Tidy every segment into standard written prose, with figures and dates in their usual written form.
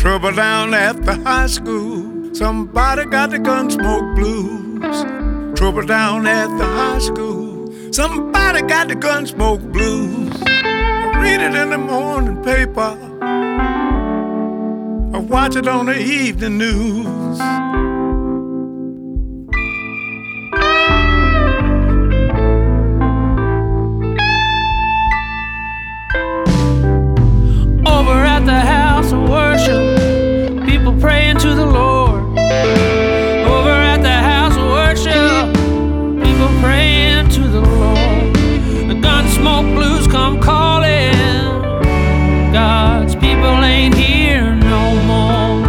Trouble down at the high school. Somebody got the Gunsmoke blues. Trouble down at the high school. Somebody got the Gunsmoke blues. I read it in the morning paper. I watch it on the evening news. Over at the house of worship, people praying to the Lord. Over at the house of worship, people praying to the Lord. The Gunsmoke blues come calling. God's people ain't here no more.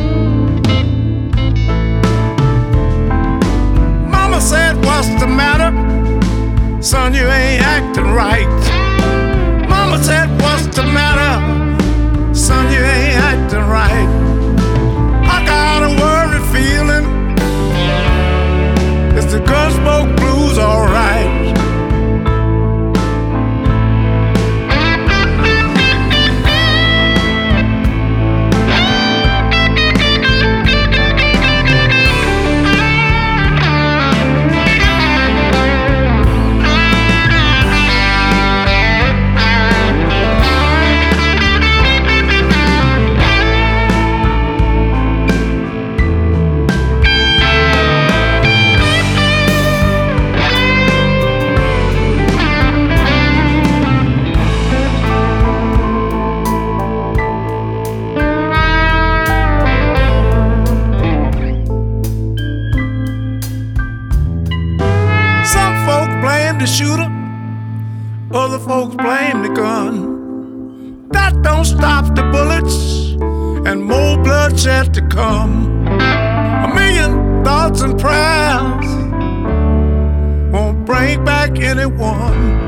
Mama said, what's the matter? Son, you ain't acting right. Mama said, what's the matter? Son, you ain't acting right. I got a worried feeling. It's the Gunsmoke blues, alright. The shooter, other folks blame the gun. That don't stop the bullets and more bloodshed to come. A million thoughts and prayers won't bring back anyone.